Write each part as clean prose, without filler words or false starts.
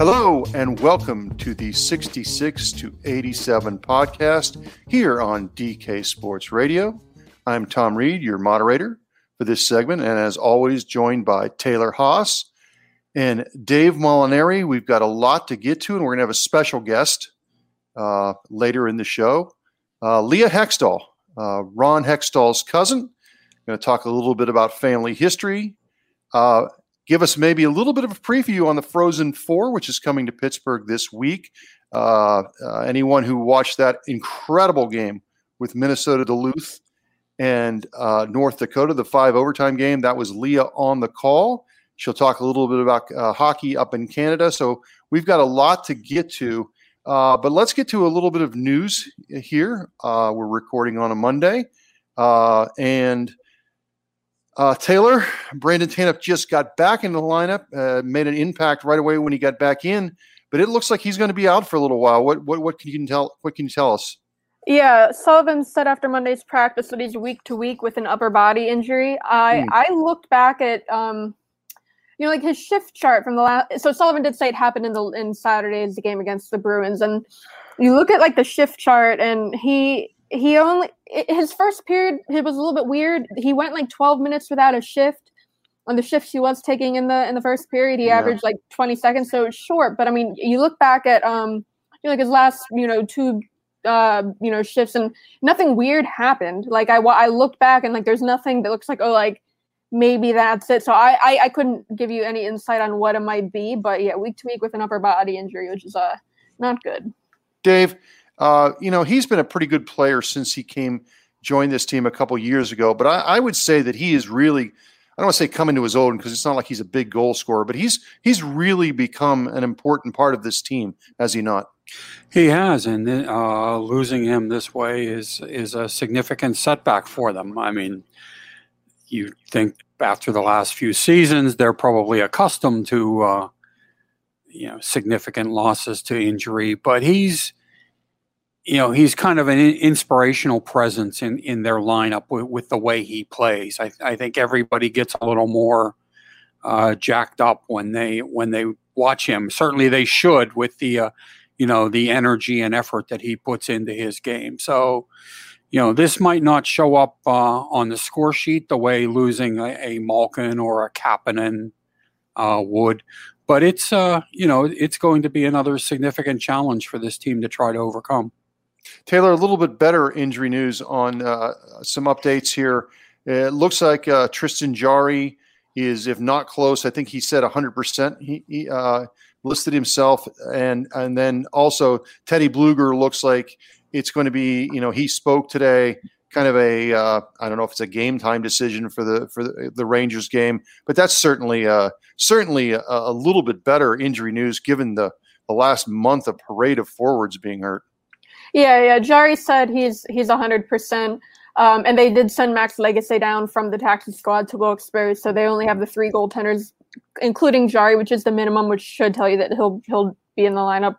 Hello and welcome to the 66 to 87 podcast here on DK Sports Radio. I'm Tom Reed, your moderator for this segment, and as always, joined by Taylor Haas and Dave Molinari. We've got a lot to get to, and we're going to have a special guest later in the show. Leah Hextall, Ron Hextall's cousin. Going to talk a little bit about family history. Give us maybe a little bit of a preview on the Frozen Four, which is coming to Pittsburgh this week. Anyone who watched that incredible game with Minnesota Duluth and North Dakota, the 5 overtime game, that was Leah on the call. She'll talk a little bit about hockey up in Canada. So we've got a lot to get to. But let's get to a little bit of news here. We're recording on a Monday. Taylor, Brandon Tanev just got back in the lineup, made an impact right away when he got back in, but it looks like he's going to be out for a little while. What can you tell us? Yeah, Sullivan said after Monday's practice that he's week to week with an upper body injury. I looked back at like his shift chart from the last. So Sullivan did say it happened in Saturday's game against the Bruins, and you look at like the shift chart, and his first period, it was a little bit weird. He went like 12 minutes without a shift. On the shifts he was taking in the first period, he averaged like 20 seconds, so it's short. But I mean, you look back at like his last two shifts, and nothing weird happened. Like I looked back, and like there's nothing that looks like maybe that's it. So I couldn't give you any insight on what it might be. But yeah, week to week with an upper body injury, which is not good. Dave. He's been a pretty good player since he joined this team a couple years ago. But I would say that he is really, I don't want to say coming to his own because it's not like he's a big goal scorer, but he's really become an important part of this team, has he not? He has, and losing him this way is a significant setback for them. I mean, you think after the last few seasons, they're probably accustomed to significant losses to injury, but he's kind of an inspirational presence in their lineup with the way he plays. I think everybody gets a little more jacked up when they watch him. Certainly they should with the energy and effort that he puts into his game. So, this might not show up on the score sheet the way losing a Malkin or a Kapanen would. But it's going to be another significant challenge for this team to try to overcome. Taylor, a little bit better injury news on some updates here. It looks like Tristan Jarry is, if not close, I think he said 100%. He listed himself, and then also Teddy Bluger looks like it's going to be. He spoke today, kind of a I don't know if it's a game time decision for the Rangers game, but that's certainly a little bit better injury news given the last month of parade of forwards being hurt. Yeah. Jarry said he's 100%. And they did send Max Legacy down from the taxi squad to Wilkes-Barre, so they only have the 3 goaltenders, including Jarry, which is the minimum, which should tell you that he'll be in the lineup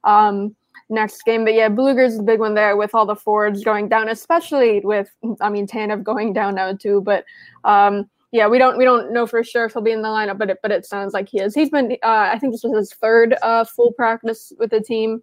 next game. But yeah, Bluger's the big one there with all the forwards going down, especially with Tanev going down now too. But we don't know for sure if he'll be in the lineup, but it sounds like he is. He's been I think this was his 3rd full practice with the team.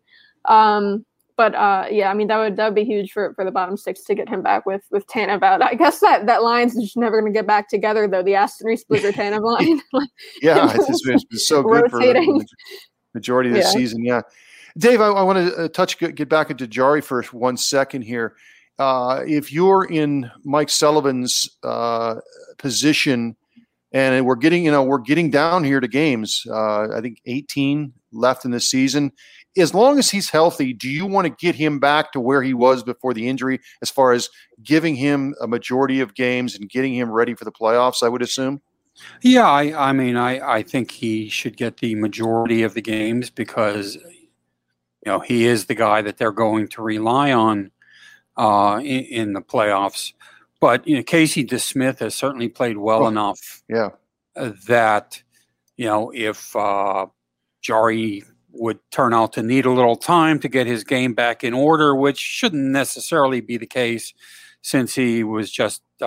That would be huge for the bottom 6 to get him back with Tanev out. I guess that line's just never going to get back together, though, the Aston Reese Bluger Tanev line. It's been so good rotating for the majority of the season. Yeah. Dave, I want to get back into Jarry for 1 second here. If you're in Mike Sullivan's position, and we're getting down here to games, I think 18 left in the season. As long as he's healthy, do you want to get him back to where he was before the injury as far as giving him a majority of games and getting him ready for the playoffs, I would assume? Yeah, I think he should get the majority of the games because, he is the guy that they're going to rely on in the playoffs. But, Casey DeSmith has certainly played well enough that, if Jarry would turn out to need a little time to get his game back in order, which shouldn't necessarily be the case since he was just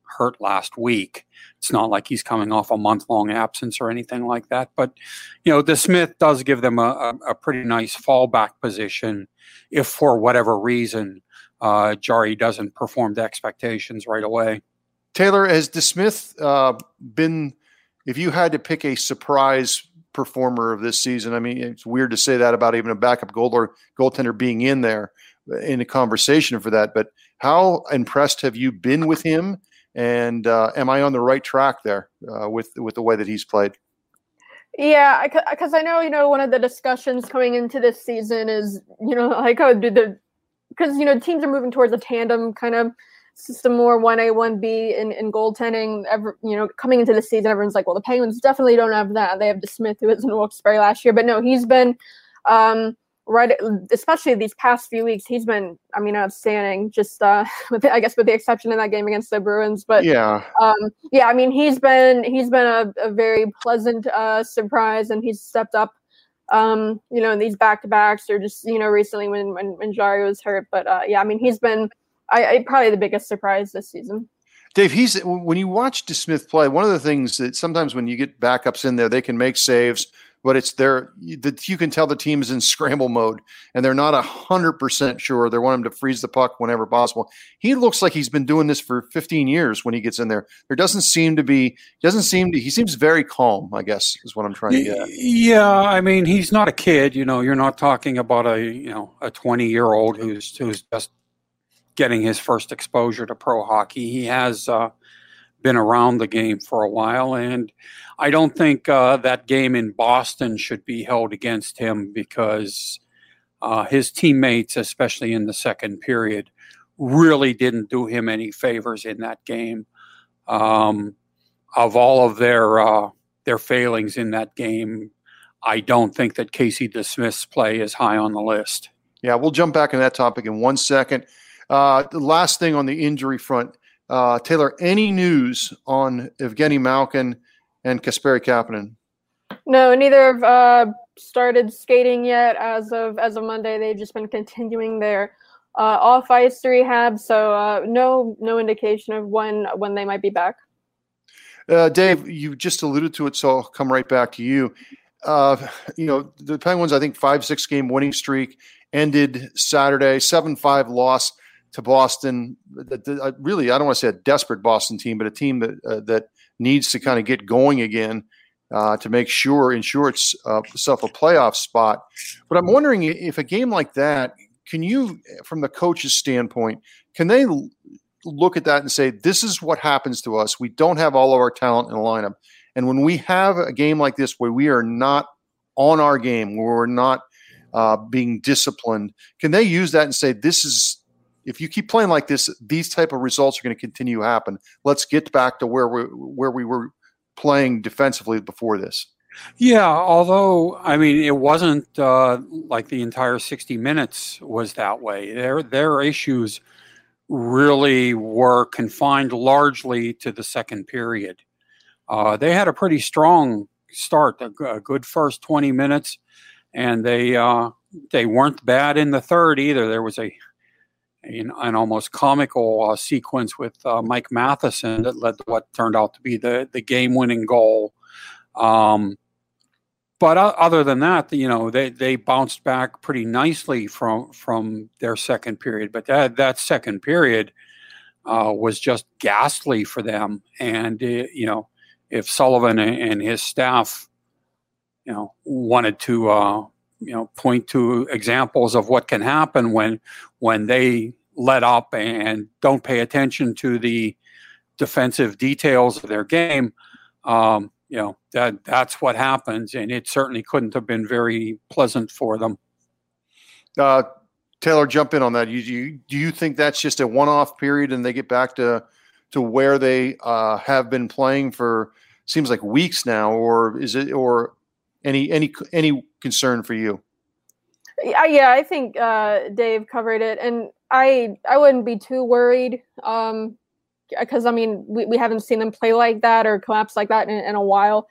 hurt last week. It's not like he's coming off a month-long absence or anything like that. But, DeSmith does give them a pretty nice fallback position if for whatever reason Jarry doesn't perform to expectations right away. Taylor, has DeSmith been, if you had to pick a surprise performer of this season, I mean, it's weird to say that about even a backup goaltender being in there in a conversation for that, but how impressed have you been with him? And am I on the right track there with the way that he's played? Yeah, because I know, one of the discussions coming into this season is, because, teams are moving towards a tandem kind of system, more 1A, 1B in goaltending. Coming into the season, everyone's like, well, the Penguins definitely don't have that. They have DeSmith, who was in Wilkes-Barre last year. But no, he's been right, especially these past few weeks, he's been, outstanding. Just with the exception of that game against the Bruins, but yeah, he's been a very pleasant surprise, and he's stepped up. In these back-to-backs, or just recently when Jarry was hurt. But he's been probably the biggest surprise this season. Dave, when you watch DeSmith play, one of the things that sometimes when you get backups in there, they can make saves, but you can tell the team is in scramble mode and they're not 100% sure. They want him to freeze the puck whenever possible. He looks like he's been doing this for 15 years when he gets in there. He seems very calm, I guess, is what I'm trying to get at. Yeah, he's not a kid. You're not talking about a 20-year-old who's just getting his first exposure to pro hockey. He has been around the game for a while, and I don't think that game in Boston should be held against him, because his teammates, especially in the second period, really didn't do him any favors in that game. Of all of their failings in that game, I don't think that Casey DeSmith's play is high on the list. Yeah, we'll jump back on that topic in 1 second. The last thing on the injury front, Taylor, any news on Evgeny Malkin and Kasperi Kapanen? No, neither have started skating yet as of Monday. They've just been continuing their off ice rehab, so no indication of when they might be back. Dave, you just alluded to it, so I'll come right back to you. The Penguins, I think 5-6 game winning streak ended Saturday, 7-5 loss to Boston. Really, I don't want to say a desperate Boston team, but a team that needs to kind of get going again to ensure itself a playoff spot. But I'm wondering if a game like that, can you, from the coach's standpoint, can they look at that and say, this is what happens to us. We don't have all of our talent in the lineup. And when we have a game like this where we are not on our game, where we're not being disciplined, can they use that and say, if you keep playing like this, these type of results are going to continue to happen. Let's get back to where we were playing defensively before this. Yeah, although, it wasn't like the entire 60 minutes was that way. Their issues really were confined largely to the second period. They had a pretty strong start, a good first 20 minutes, and they weren't bad in the third either. There was an almost comical sequence with Mike Matheson that led to what turned out to be the game-winning goal. But other than that, they bounced back pretty nicely from their second period. But that second period was just ghastly for them. And if Sullivan and his staff, wanted to point to examples of what can happen when they let up and don't pay attention to the defensive details of their game, that's what happens, and it certainly couldn't have been very pleasant for them. Taylor, jump in on that. Do you think that's just a one-off period and they get back to where they have been playing for seems like weeks now, or is it any concern for you? Yeah, I think Dave covered it, and I wouldn't be too worried. Because we haven't seen them play like that or collapse like that in a while.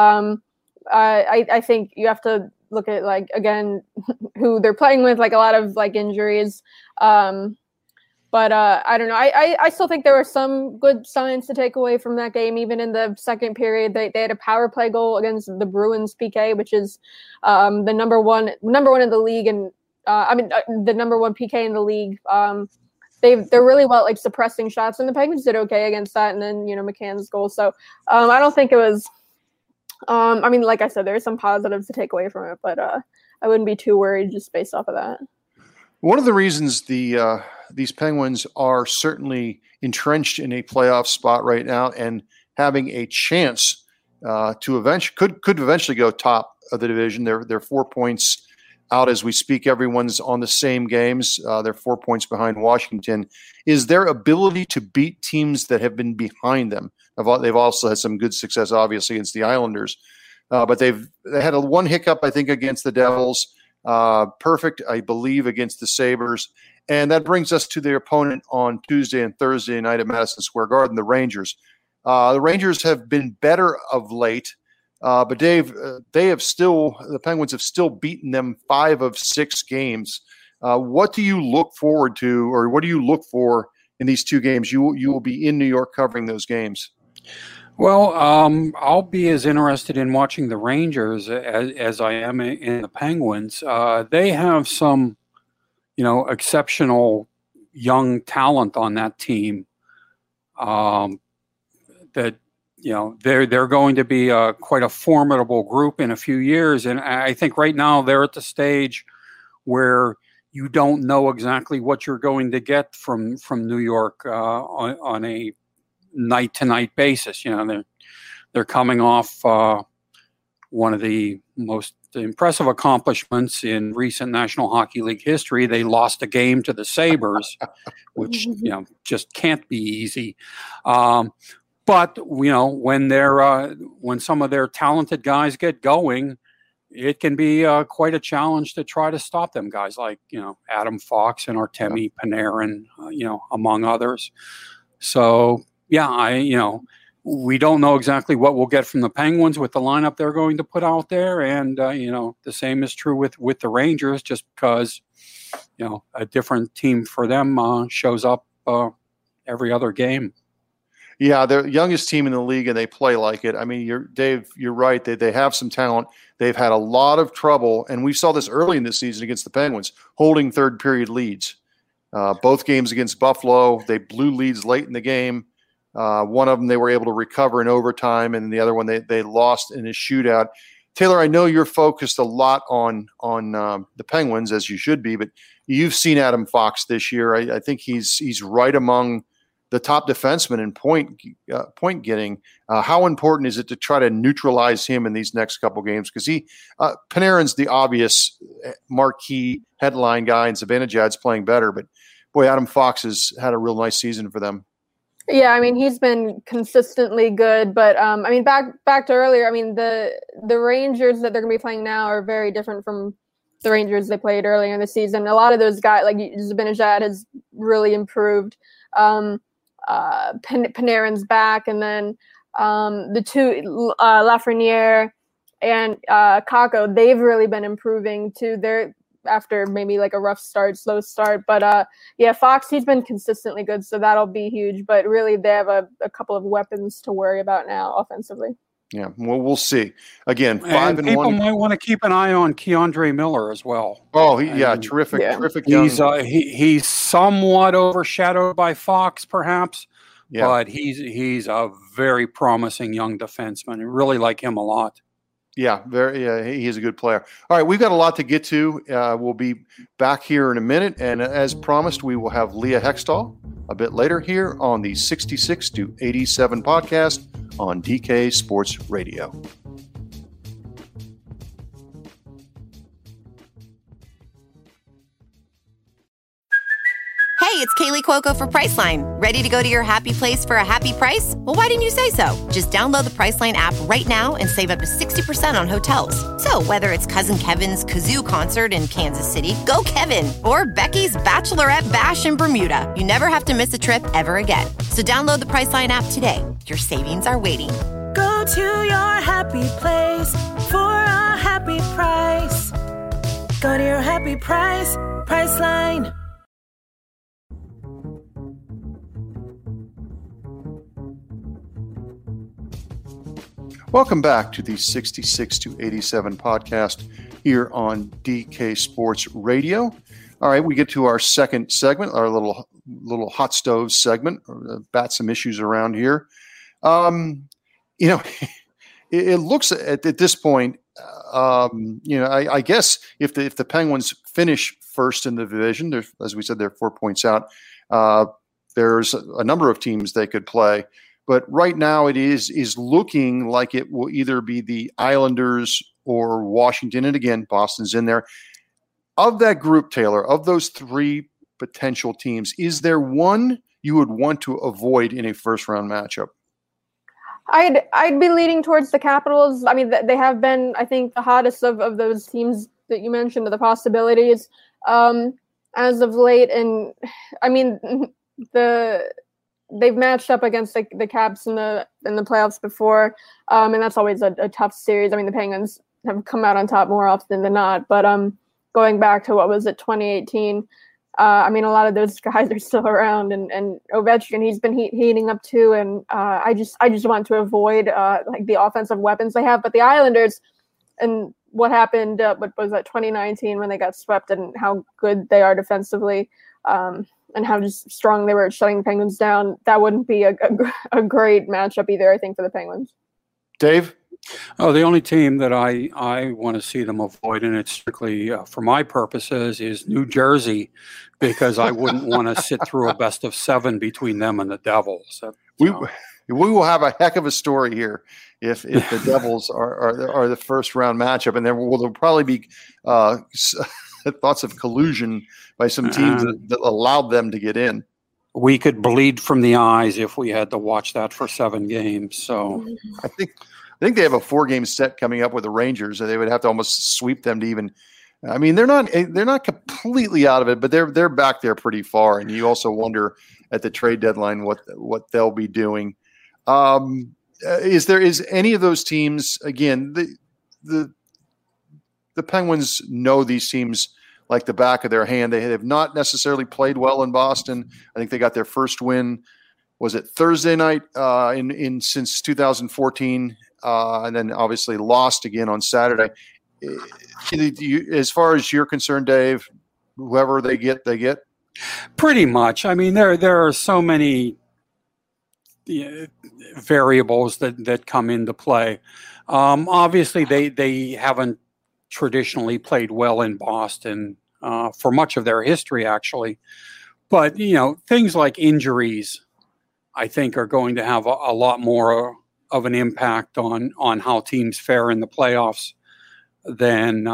I think you have to look at again who they're playing with, a lot of injuries. But I don't know. I still think there were some good signs to take away from that game. Even in the second period, they had a power play goal against the Bruins PK, which is the number one in the league, and the number one PK in the league. They're really well like suppressing shots, and the Penguins did okay against that. And then McCann's goal. So I don't think it was. Like I said, there's some positives to take away from it, but I wouldn't be too worried just based off of that. One of the reasons these Penguins are certainly entrenched in a playoff spot right now and having a chance to eventually could eventually go top of the division. They're 4 points out as we speak. Everyone's on the same games. They're 4 points behind Washington. Is their ability to beat teams that have been behind them? They've also had some good success, obviously, against the Islanders, but they had one hiccup, I think, against the Devils. Perfect, I believe, against the Sabres. And that brings us to their opponent on Tuesday and Thursday night at Madison Square Garden, the Rangers. The Rangers have been better of late, but Dave, the Penguins have still beaten them 5 of 6 games. What do you look forward to, or what do you look for in these 2 games? You will be in New York covering those games. Well, I'll be as interested in watching the Rangers as I am in the Penguins. They have some, exceptional young talent on that team. That they're going to be quite a formidable group in a few years, and I think right now they're at the stage where you don't know exactly what you're going to get from New York on a night-to-night basis. They're coming off one of the most impressive accomplishments in recent National Hockey League history. They lost a game to the Sabres, which just can't be easy. But when some of their talented guys get going, it can be quite a challenge to try to stop them. Guys like Adam Fox and Artemi Panarin, among others. So. Yeah, we don't know exactly what we'll get from the Penguins with the lineup they're going to put out there, and the same is true with the Rangers, just because a different team for them shows up every other game. Yeah, they're the youngest team in the league, and they play like it. I mean, Dave, you're right. They have some talent. They've had a lot of trouble, and we saw this early in the season against the Penguins, holding third period leads. Both games against Buffalo, they blew leads late in the game. One of them they were able to recover in overtime, and the other one they lost in a shootout. Taylor, I know you're focused a lot on the Penguins, as you should be, but you've seen Adam Fox this year. I think he's right among the top defensemen in point getting. How important is it to try to neutralize him in these next couple games? Because Panarin's the obvious marquee headline guy, and Zibanejad's playing better, but boy, Adam Fox has had a real nice season for them. Yeah, he's been consistently good, but back to earlier, the Rangers that they're going to be playing now are very different from the Rangers they played earlier in the season. A lot of those guys, like Zibanejad, has really improved. Panarin's back, and then the two Lafreniere and Kakko, they've really been improving too. They're after maybe like a slow start. But Fox, he's been consistently good, so that'll be huge. But really, they have a couple of weapons to worry about now offensively. Yeah, well, we'll see. Again, 5-1. People might want to keep an eye on Keandre Miller as well. Oh, terrific. He's somewhat overshadowed by Fox, perhaps, but he's a very promising young defenseman. I really like him a lot. Yeah, he's a good player. All right, we've got a lot to get to. We'll be back here in a minute, and as promised, we will have Leah Hextall a bit later here on the 66 to 87 podcast on DK Sports Radio. Hey, it's Kaylee Cuoco for Priceline. Ready to go to your happy place for a happy price? Well, why didn't you say so? Just download the Priceline app right now and save up to 60% on hotels. So whether it's Cousin Kevin's Kazoo Concert in Kansas City, go Kevin, or Becky's Bachelorette Bash in Bermuda, you never have to miss a trip ever again. So download the Priceline app today. Your savings are waiting. Go to your happy place for a happy price. Go to your happy price, Priceline. Welcome back to the 66 to 87 podcast here on DK Sports Radio. All right, we get to our second segment, our little hot stove segment, bat some issues around here. It looks at this point, I guess if the Penguins finish first in the division, as we said, they're 4 points out. There's a number of teams they could play. But right now it is looking like it will either be the Islanders or Washington. And again, Boston's in there. Of that group, Taylor, of those three potential teams, is there one you would want to avoid in a first-round matchup? I'd be leaning towards the Capitals. I mean, they have been, I think, the hottest of those teams that you mentioned, the possibilities as of late. And, I mean, they've matched up against the Caps in the playoffs before, and that's always a tough series. I mean, the Penguins have come out on top more often than not. But going back to 2018, I mean, a lot of those guys are still around, and Ovechkin, he's been heating up too. And I just want to avoid like the offensive weapons they have. But the Islanders and what happened, what was that 2019 when they got swept, and how good they are defensively. And how just strong they were at shutting the Penguins down, that wouldn't be a great matchup either, I think, for the Penguins. Dave? Oh, the only team that I want to see them avoid, and it's strictly for my purposes, is New Jersey, because I wouldn't want to sit through a best of seven between them and the Devils. We will have a heck of a story here if the Devils are the first round matchup, and there'll probably be thoughts of collusion by some teams that allowed them to get in. We could bleed from the eyes if we had to watch that for 7 games. So I think they have a 4-game set coming up with the Rangers, and they would have to almost sweep them to even. I mean, they're not completely out of it, but they're back there pretty far. And you also wonder at the trade deadline what they'll be doing. Is any of those teams, again, the Penguins know these teams like the back of their hand. They have not necessarily played well in Boston. I think they got their first win, was it Thursday night since 2014, and then obviously lost again on Saturday. As far as you're concerned, Dave, whoever they get, they get? Pretty much. I mean, there are so many variables that come into play. Obviously, they haven't traditionally played well in Boston for much of their history, actually. But, things like injuries, I think, are going to have a lot more of an impact on how teams fare in the playoffs than,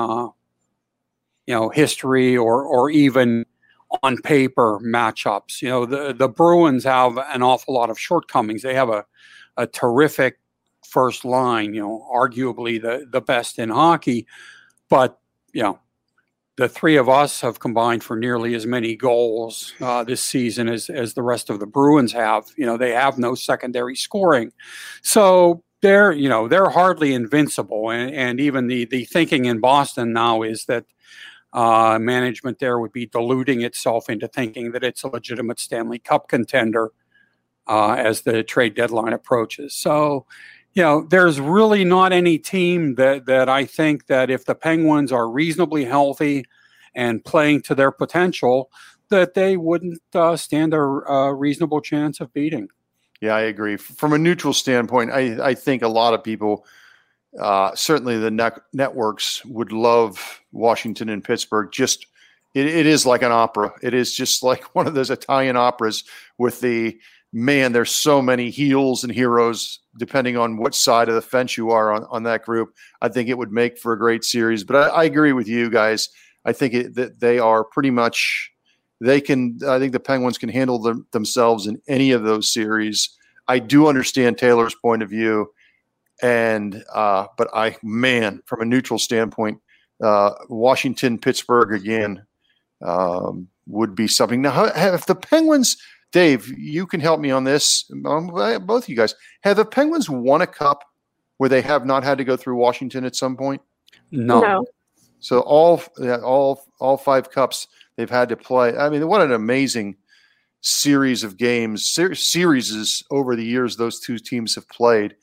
history or even on paper matchups. The Bruins have an awful lot of shortcomings. They have a terrific first line, arguably the best in hockey. But, the three of us have combined for nearly as many goals this season as the rest of the Bruins have. They have no secondary scoring. So they're hardly invincible. And even the thinking in Boston now is that management there would be deluding itself into thinking that it's a legitimate Stanley Cup contender as the trade deadline approaches. So, there's really not any team that I think that if the Penguins are reasonably healthy and playing to their potential, that they wouldn't stand a reasonable chance of beating. Yeah, I agree. From a neutral standpoint, I think a lot of people, certainly the networks, would love Washington and Pittsburgh. Just it is like an opera. It is just like one of those Italian operas with there's so many heels and heroes depending on what side of the fence you are on that group. I think it would make for a great series. But I agree with you guys. I think that they are pretty much – I think the Penguins can handle themselves in any of those series. I do understand Taylor's point of view. But from a neutral standpoint, Washington, Pittsburgh again would be something. Now, if the Penguins – Dave, you can help me on this. Both of you guys. Have the Penguins won a cup where they have not had to go through Washington at some point? No. So all 5 cups they've had to play. I mean, what an amazing series of games, series over the years those two teams have played.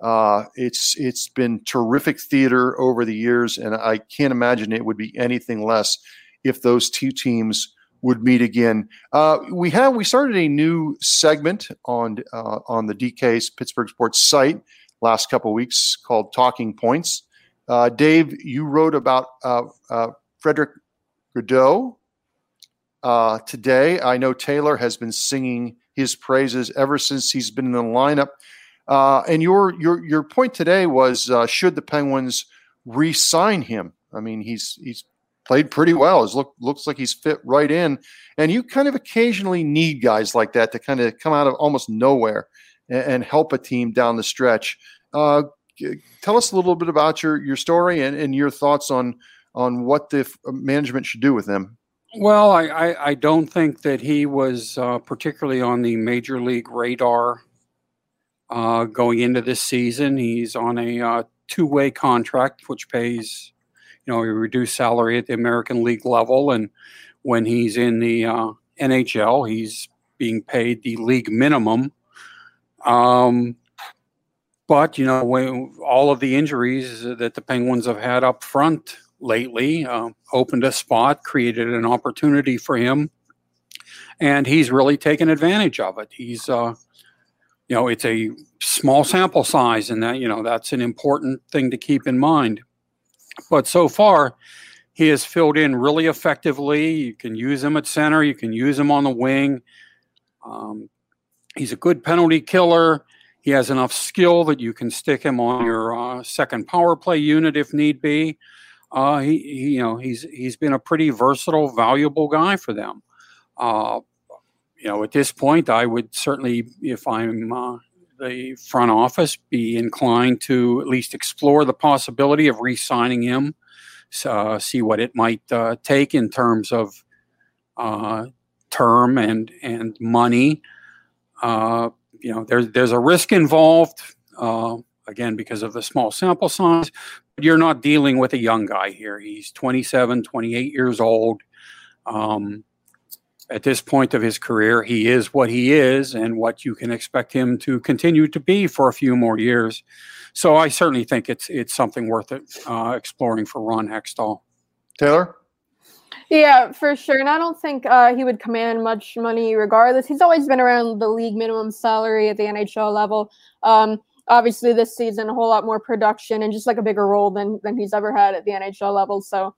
It's been terrific theater over the years, and I can't imagine it would be anything less if those two teams would meet again. We started a new segment on the DK's Pittsburgh Sports site last couple of weeks called Talking Points. Dave, you wrote about Frederick Gaudreau today. I know Taylor has been singing his praises ever since he's been in the lineup. And your point today was should the Penguins re-sign him? I mean, he's played pretty well. Looks like he's fit right in. And you kind of occasionally need guys like that to kind of come out of almost nowhere and help a team down the stretch. Tell us a little bit about your story and your thoughts on what the management should do with him. Well, I don't think that he was particularly on the major league radar going into this season. He's on a two-way contract, which pays a reduced salary at the American League level. And when he's in the NHL, he's being paid the league minimum. But, when all of the injuries that the Penguins have had up front lately opened a spot, created an opportunity for him, and he's really taken advantage of it. He's, it's a small sample size, and that's an important thing to keep in mind. But so far, he has filled in really effectively. You can use him at center. You can use him on the wing. He's a good penalty killer. He has enough skill that you can stick him on your second power play unit if need be. He's been a pretty versatile, valuable guy for them. At this point, I would certainly, if I'm the front office, be inclined to at least explore the possibility of re-signing him, see what it might take in terms of term and money. There's a risk involved, again, because of the small sample size. But you're not dealing with a young guy here. He's 27, 28 years old. At this point of his career, he is what he is and what you can expect him to continue to be for a few more years. So I certainly think it's something worth exploring for Ron Hextall. Taylor? Yeah, for sure. And I don't think he would command much money regardless. He's always been around the league minimum salary at the NHL level. Obviously, this season, a whole lot more production and just like a bigger role than he's ever had at the NHL level. So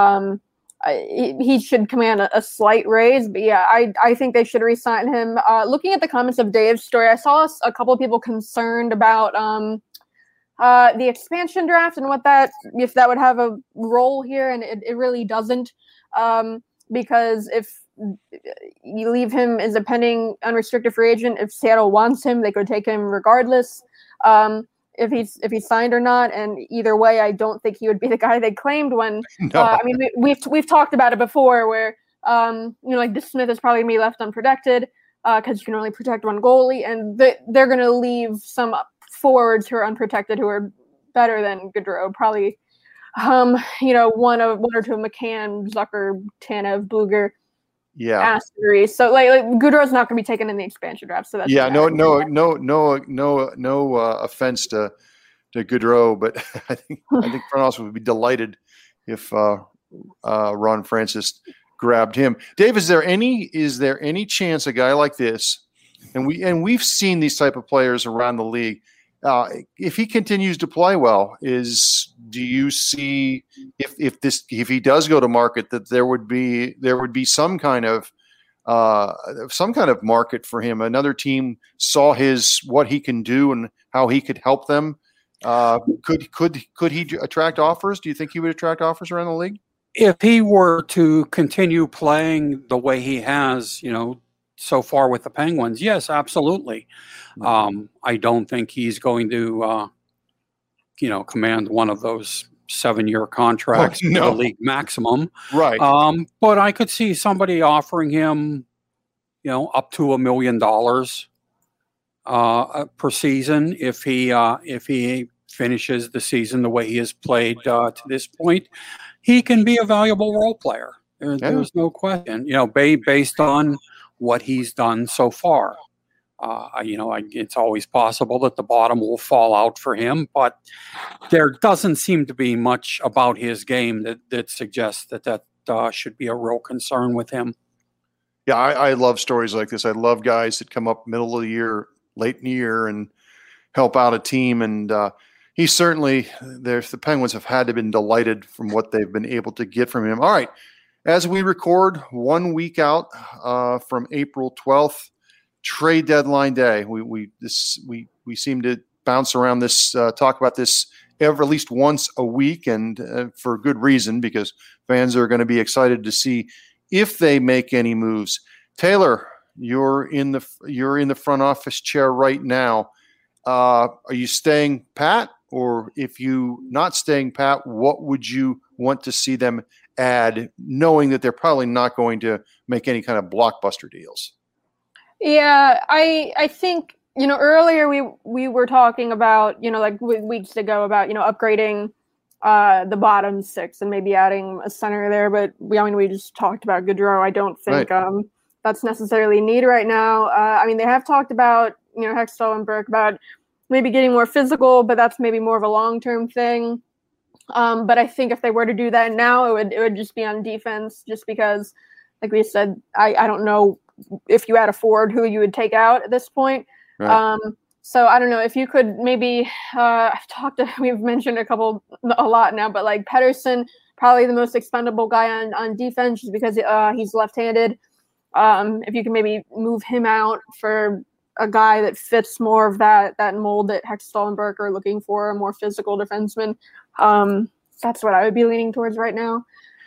he should command a slight raise. But yeah, I think they should re-sign him. Looking at the comments of Dave's story, I saw a couple of people concerned about the expansion draft and if that would have a role here, and it really doesn't. Because if you leave him as a pending unrestricted free agent, if Seattle wants him, they could take him regardless. If he's signed or not, and either way, I don't think he would be the guy they claimed when. No. We've talked about it before, where like DeSmith is probably gonna be left unprotected because you can only protect one goalie, and they're gonna leave some forwards who are unprotected who are better than Gaudreau, probably. One or two of McCann, Zucker, Tanev, Bluger, Asbury. So like Gaudreau's not going to be taken in the expansion draft. So that's no offense to Gaudreau, but I think front office would be delighted if Ron Francis grabbed him. Dave, is there any chance a guy like this, and we've seen these type of players around the league, if he continues to play well, do you see if he does go to market that there would be some kind of market for him? Another team saw what he can do and how he could help them. Could he attract offers? Do you think he would attract offers around the league? If he were to continue playing the way he has, so far with the Penguins, yes, absolutely. I don't think he's going to, command one of those 7-year contracts for the league maximum. Right. But I could see somebody offering him, up to $1 million per season if he finishes the season the way he has played to this point. He can be a valuable role player. There's no question. Based on what he's done so far. It's always possible that the bottom will fall out for him, but there doesn't seem to be much about his game that suggests that should be a real concern with him. Yeah, I love stories like this. I love guys that come up middle of the year, late in the year, and help out a team. And he certainly, the Penguins have had to been delighted from what they've been able to get from him. All right, as we record 1 week out from April 12th, trade deadline day. We seem to bounce around this, talk about this at least once a week, and for good reason, because fans are going to be excited to see if they make any moves. Taylor, you're in the front office chair right now. Are you staying pat, or if you not staying pat, what would you want to see them add, knowing that they're probably not going to make any kind of blockbuster deals? Yeah, I think, earlier we were talking about, like weeks ago about, upgrading the bottom six and maybe adding a center there, but we just talked about Gaudreau. I don't think that's necessarily needed right now. They have talked about, Hextall and Burke about maybe getting more physical, but that's maybe more of a long-term thing. But I think if they were to do that now, it would just be on defense, just because, like we said, I don't know if you had a forward who you would take out at this point. Right. So I don't know if you could maybe, we've mentioned a lot now, but like Pettersson, probably the most expendable guy on defense just because he's left-handed. If you can maybe move him out for a guy that fits more of that mold that Hextall and Burke are looking for, a more physical defenseman. That's what I would be leaning towards right now.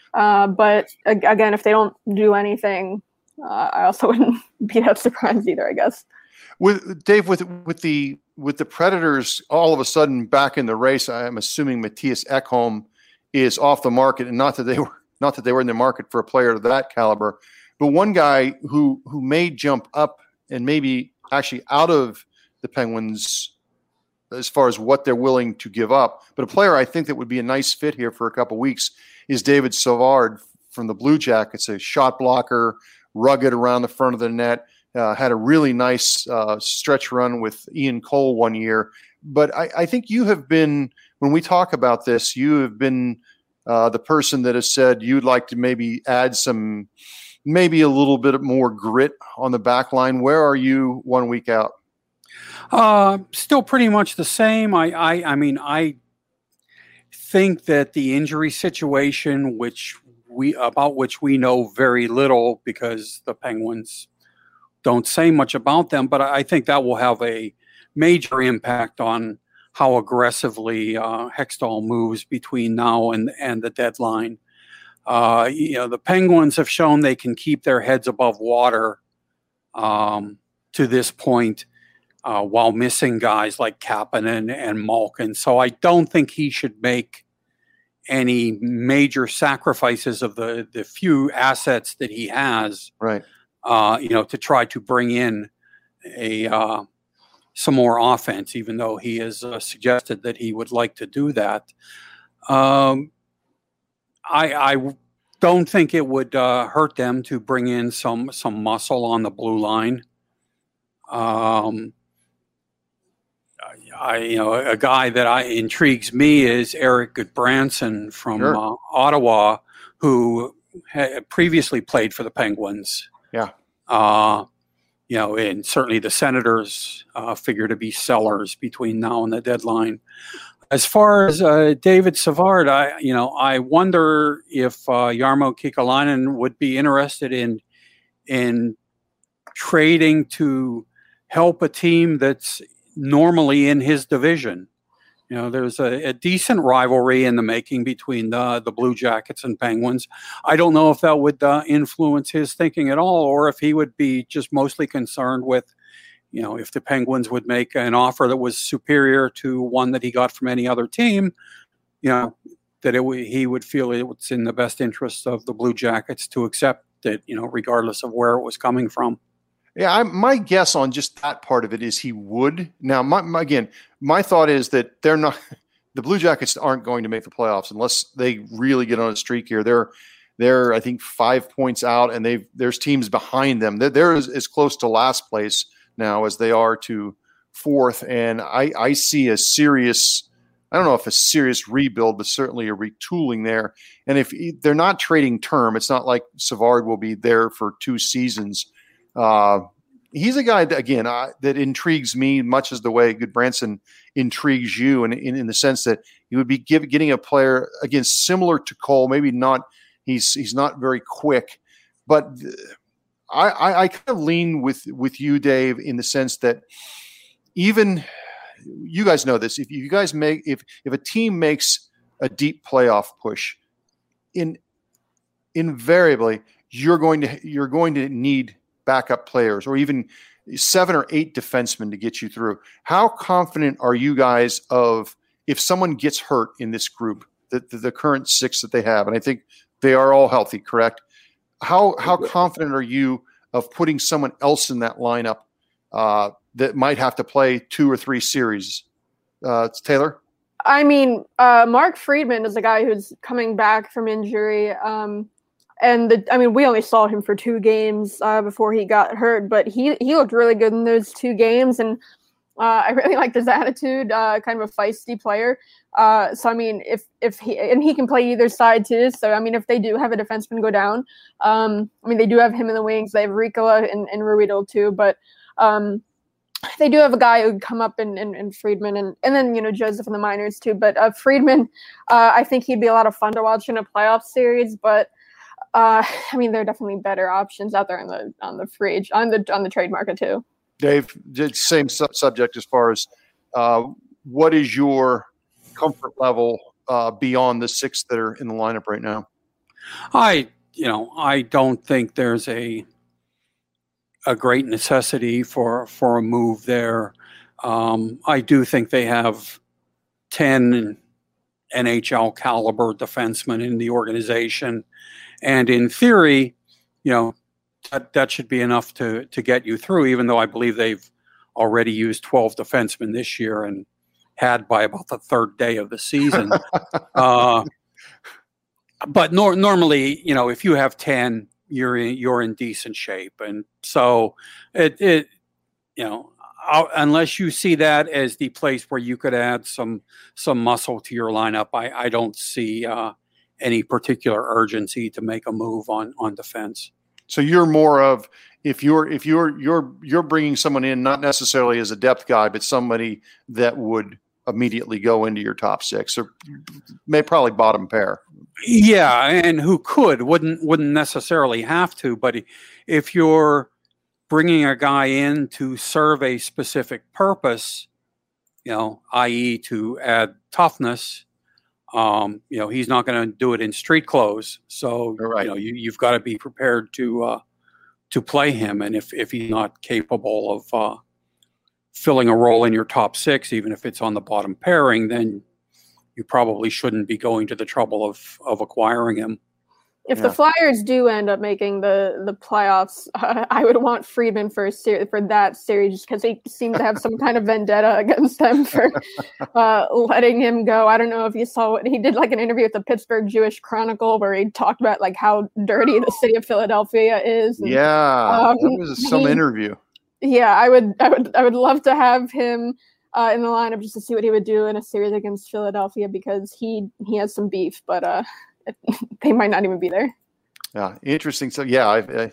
But again, if they don't do anything, I also wouldn't be that surprised either, I guess. With Dave, with the Predators all of a sudden back in the race, I'm assuming Matthias Ekholm is off the market, and not that they were in the market for a player of that caliber, but one guy who may jump up and maybe actually out of the Penguins as far as what they're willing to give up, but a player I think that would be a nice fit here for a couple of weeks is David Savard from the Blue Jackets, a shot blocker, rugged around the front of the net. Had a really nice stretch run with Ian Cole one year. But I think you have been, when we talk about this, you have been the person that has said you'd like to maybe add maybe a little bit more grit on the back line. Where are you 1 week out? Still pretty much the same. I think that the injury situation, about which we know very little because the Penguins don't say much about them, but I think that will have a major impact on how aggressively Hextall moves between now and the deadline. The Penguins have shown they can keep their heads above water to this point while missing guys like Kapanen and Malkin. So I don't think he should make any major sacrifices of the few assets that he has. Right. To try to bring in some more offense, even though he has suggested that he would like to do that. I don't think it would hurt them to bring in some muscle on the blue line. A guy that intrigues me is Eric Goodbranson from Ottawa, who had previously played for the Penguins. Yeah. And certainly the Senators figure to be sellers between now and the deadline. As far as David Savard, I wonder if Jarmo Kekalainen would be interested in trading to help a team that's normally in his division. There's a decent rivalry in the making between the Blue Jackets and Penguins. I don't know if that would influence his thinking at all, or if he would be just mostly concerned with, if the Penguins would make an offer that was superior to one that he got from any other team, that he would feel it was in the best interest of the Blue Jackets to accept it, regardless of where it was coming from. Yeah, my guess on just that part of it is he would. Now, my thought is that they're not. The Blue Jackets aren't going to make the playoffs unless they really get on a streak here. They're I think 5 points out, and there's teams behind them. They're as close to last place now as they are to 4th. And I see a serious, I don't know if a serious rebuild, but certainly a retooling there. And if they're not trading term, it's not like Savard will be there for 2 seasons. He's a guy that, again, that intrigues me much as the way Goodbranson intrigues you, and in the sense that he would be getting a player, again, similar to Cole, maybe not, he's not very quick, but I kind of lean with you, Dave, in the sense that even you guys know this. If you guys if a team makes a deep playoff push, invariably you're going to need backup players, or even 7 or 8 defensemen to get you through. How confident are you guys of, if someone gets hurt in this group, the current 6 that they have, and I think they are all healthy, correct? How confident are you of putting someone else in that lineup that might have to play 2 or 3 series? Taylor? I mean, Mark Friedman is a guy who's coming back from injury. We only saw him for 2 games before he got hurt, but he looked really good in those 2 games, and I really liked his attitude, kind of a feisty player. So I mean, if he can play either side too. So I mean, if they do have a defenseman go down, they do have him in the wings. They have Riikola and Ruhwedel too, but they do have a guy who would come up in Friedman and then Joseph in the minors too. But Friedman, I think he'd be a lot of fun to watch in a playoff series, but. There are definitely better options out there on the trade market too. Dave, same subject as far as what is your comfort level beyond the 6 that are in the lineup right now? I don't think there's a great necessity for a move there. I do think they have 10 NHL caliber defensemen in the organization. And in theory, that should be enough to get you through, even though I believe they've already used 12 defensemen this year and had by about the 3rd day of the season. But normally, if you have 10, you're in decent shape. And so unless you see that as the place where you could add some muscle to your lineup, I don't see any particular urgency to make a move on defense. So you're more of, if you're bringing someone in, not necessarily as a depth guy, but somebody that would immediately go into your top 6 or probably bottom pair. Yeah, and who wouldn't necessarily have to, but if you're bringing a guy in to serve a specific purpose, i.e. to add toughness, he's not going to do it in street clothes. So, right. You've got to be prepared to play him. And if he's not capable of filling a role in your top 6, even if it's on the bottom pairing, then you probably shouldn't be going to the trouble of acquiring him. If the Flyers do end up making the playoffs, I would want Friedman for that series, just because he seems to have some kind of vendetta against them for letting him go. I don't know if you saw what he did, like an interview with the Pittsburgh Jewish Chronicle, where he talked about like how dirty the city of Philadelphia is. And, that was some interview. Yeah, I would love to have him in the lineup just to see what he would do in a series against Philadelphia, because he has some beef, but they might not even be there. Yeah, interesting. So the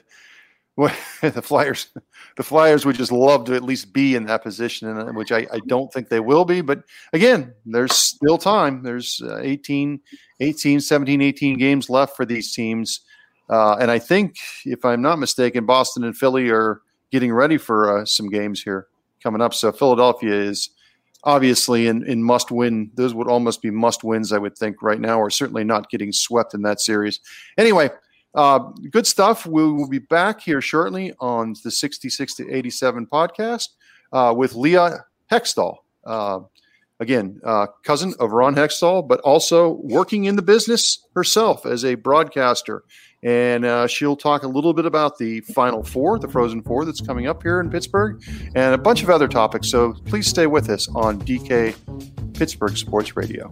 Flyers would just love to at least be in that position, which I don't think they will be. But again, there's still time. There's 17, 18 games left for these teams. And I think, if I'm not mistaken, Boston and Philly are getting ready for some games here coming up. So Philadelphia is obviously in must-win. Those would almost be must-wins, I would think, right now, or certainly not getting swept in that series. Anyway, good stuff. We will be back here shortly on the 66 to 87 podcast with Leah Hextall. Again, cousin of Ron Hextall, but also working in the business herself as a broadcaster. And she'll talk a little bit about the Final Four, the Frozen Four that's coming up here in Pittsburgh, and a bunch of other topics. So please stay with us on DK Pittsburgh Sports Radio.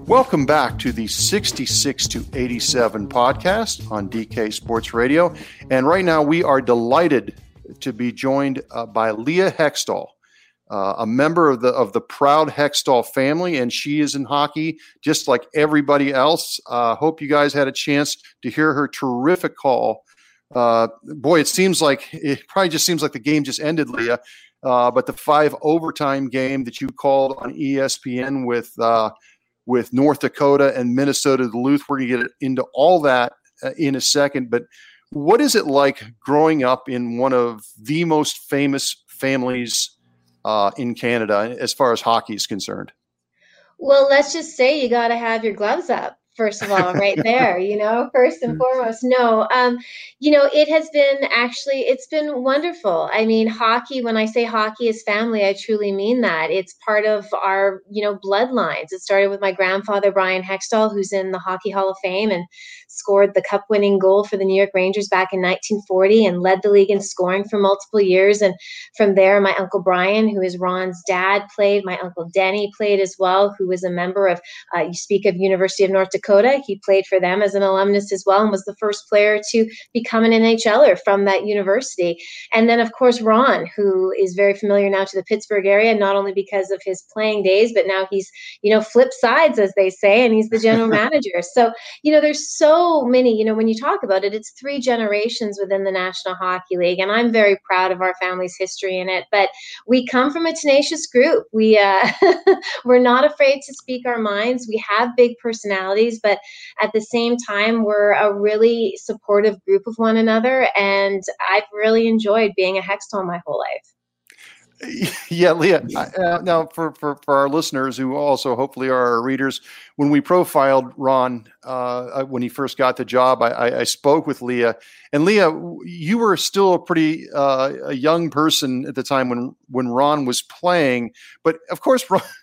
Welcome back to the 66 to 87 podcast on DK Sports Radio. And right now we are delighted to be joined by Leah Hextall, a member of the proud Hextall family, and she is in hockey just like everybody else. Hope you guys had a chance to hear her terrific call. Boy, it probably just seems like the game just ended, Leah. But the 5 overtime game that you called on ESPN with North Dakota and Minnesota Duluth. We're going to get into all that in a second. But what is it like growing up in one of the most famous families in Canada as far as hockey is concerned? Well, let's just say you got to have your gloves up. First of all, right there, first and foremost. No, it's been wonderful. I mean, hockey, when I say hockey is family, I truly mean that. It's part of our, bloodlines. It started with my grandfather, Brian Hextall, who's in the Hockey Hall of Fame and scored the cup-winning goal for the New York Rangers back in 1940 and led the league in scoring for multiple years. And from there, my Uncle Brian, who is Ron's dad, played. My Uncle Denny played as well, who was a member of, you speak of University of North Dakota. He played for them as an alumnus as well and was the first player to become an NHLer from that university. And then, of course, Ron, who is very familiar now to the Pittsburgh area, not only because of his playing days, but now he's, flip sides, as they say, and he's the general manager. So, there's so many, when you talk about it, it's 3 generations within the National Hockey League. And I'm very proud of our family's history in it. But we come from a tenacious group. We're not afraid to speak our minds. We have big personalities, but at the same time, we're a really supportive group of one another. And I've really enjoyed being a Hextall my whole life. Yeah, Leah. Now, for our listeners who also hopefully are our readers, when we profiled Ron when he first got the job, I spoke with Leah. And Leah, you were still a pretty a young person at the time when Ron was playing. But of course,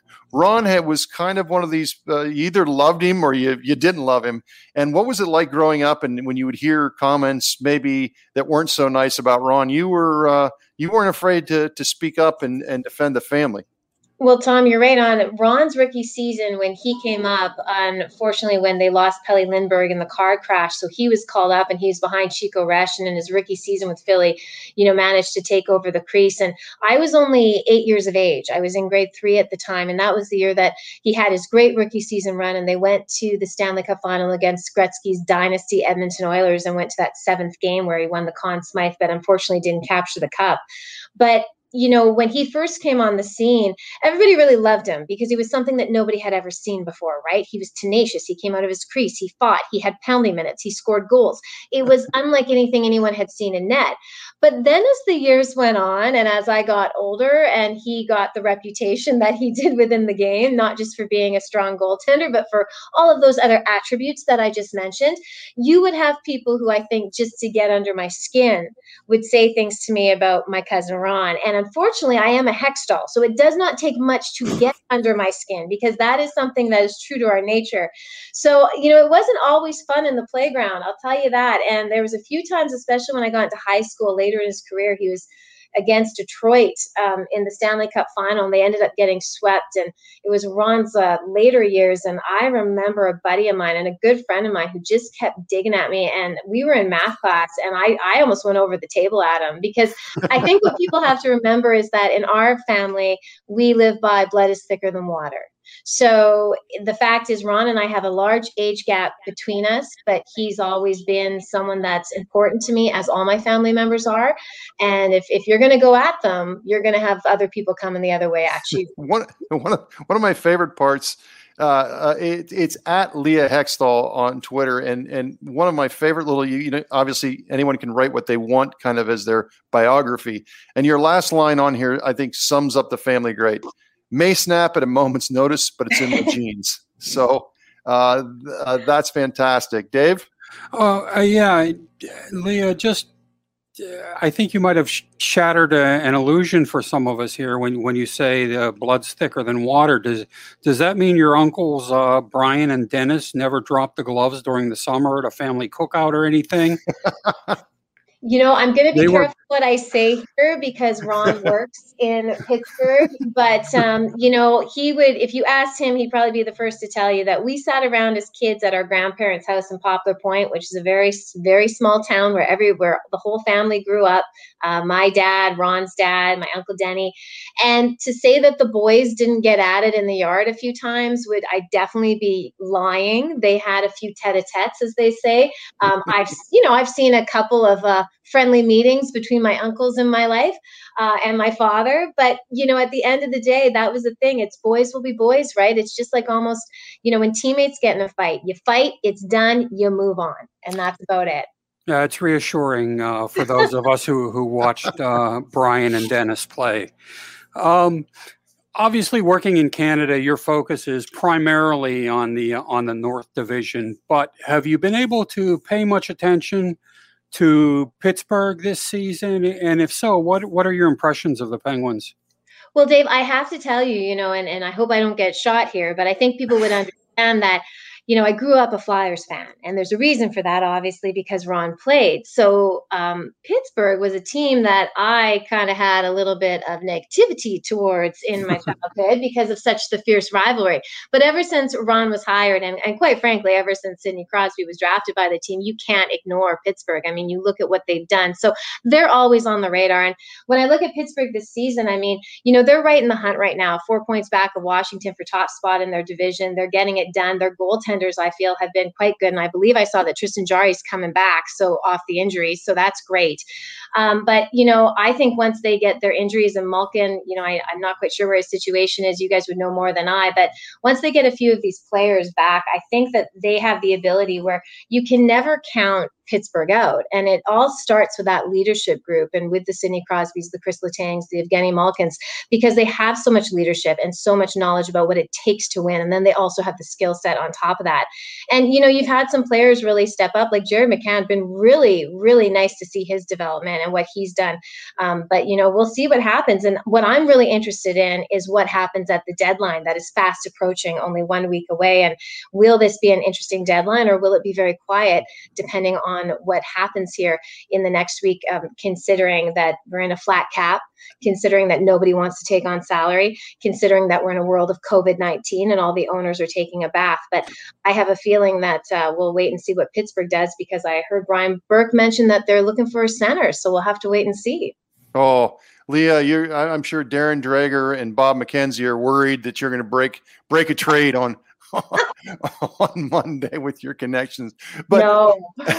Ron was kind of one of these, you either loved him or you didn't love him. And what was it like growing up? And when you would hear comments maybe that weren't so nice about Ron, you weren't afraid to speak up and defend the family. Well, Tom, you're right on. Ron's rookie season, when he came up, unfortunately, when they lost Pelle Lindbergh in the car crash, so he was called up and he was behind Chico Resch, and in his rookie season with Philly, managed to take over the crease. And I was only 8 years of age. I was in grade 3 at the time, and that was the year that he had his great rookie season run, and they went to the Stanley Cup final against Gretzky's dynasty Edmonton Oilers and went to that 7th game where he won the Conn Smythe, but unfortunately didn't capture the cup. But when he first came on the scene, everybody really loved him because he was something that nobody had ever seen before, right? He was tenacious. He came out of his crease. He fought. He had penalty minutes. He scored goals. It was unlike anything anyone had seen in net. But then as the years went on and as I got older and he got the reputation that he did within the game, not just for being a strong goaltender, but for all of those other attributes that I just mentioned, you would have people who I think just to get under my skin would say things to me about my cousin Ron. And unfortunately, I am a Hextall, so it does not take much to get under my skin because that is something that is true to our nature. So, it wasn't always fun in the playground, I'll tell you that. And there was a few times, especially when I got into high school later in his career, he was against Detroit in the Stanley Cup final, and they ended up getting swept. And it was Ron's later years. And I remember a buddy of mine and a good friend of mine who just kept digging at me. And we were in math class, and I almost went over the table at him because I think what people have to remember is that in our family, we live by blood is thicker than water. So the fact is Ron and I have a large age gap between us, but he's always been someone that's important to me, as all my family members are. And if you're going to go at them, you're going to have other people coming the other way at you. One of my favorite parts, it's at Leah Hextall on Twitter. And one of my favorite little, obviously anyone can write what they want kind of as their biography. And your last line on here, I think sums up the family great. May snap at a moment's notice, but it's in the genes. So that's fantastic. Dave? Yeah, Leah, I think you might have shattered an illusion for some of us here when you say the blood's thicker than water. Does that mean your uncles, Brian and Dennis, never dropped the gloves during the summer at a family cookout or anything? I'm going to be careful what I say here because Ron works in Pittsburgh. But, he would, if you asked him, he'd probably be the first to tell you that we sat around as kids at our grandparents' house in Poplar Point, which is a very, very small town where the whole family grew up. My dad, Ron's dad, my Uncle Denny. And to say that the boys didn't get at it in the yard a few times I'd definitely be lying. They had a few tete-a-tetes, as they say. I've seen a couple of friendly meetings between my uncles in my life and my father. But, at the end of the day, that was the thing. It's boys will be boys, right? It's just like almost, when teammates get in a fight, you fight, it's done, you move on. And that's about it. Yeah, it's reassuring for those of us who watched Brian and Dennis play. Obviously, working in Canada, your focus is primarily on the North Division. But have you been able to pay much attention to Pittsburgh this season? And if so, what are your impressions of the Penguins? Well, Dave, I have to tell you, and I hope I don't get shot here, but I think people would understand that, I grew up a Flyers fan, and there's a reason for that, obviously, because Ron played. So Pittsburgh was a team that I kind of had a little bit of negativity towards in my childhood because of such the fierce rivalry. But ever since Ron was hired, and quite frankly, ever since Sidney Crosby was drafted by the team, you can't ignore Pittsburgh. I mean, you look at what they've done. So they're always on the radar. And when I look at Pittsburgh this season, I mean, they're right in the hunt right now, 4 points back of Washington for top spot in their division. They're getting it done. Their goaltenders, I feel, have been quite good. And I believe I saw that Tristan Jarry's coming back, so off the injuries. So that's great. But, I think once they get their injuries, and Malkin, I'm not quite sure where his situation is. You guys would know more than I. But once they get a few of these players back, I think that they have the ability where you can never count Pittsburgh out. And it all starts with that leadership group and with the Sidney Crosbys, the Chris Letang's, the Evgeny Malkins, because they have so much leadership and so much knowledge about what it takes to win. And then they also have the skill set on top of that. And, you've had some players really step up, like Jared McCann, been really, really nice to see his development and what he's done. But, we'll see what happens. And what I'm really interested in is what happens at the deadline that is fast approaching, only 1 week away. And will this be an interesting deadline, or will it be very quiet, depending on what happens here in the next week, considering that we're in a flat cap, considering that nobody wants to take on salary, considering that we're in a world of COVID-19 and all the owners are taking a bath. But I have a feeling that we'll wait and see what Pittsburgh does, because I heard Brian Burke mention that they're looking for a center. So we'll have to wait and see. Oh, Leah, I'm sure Darren Dreger and Bob McKenzie are worried that you're going to break a trade on Monday with your connections. But no,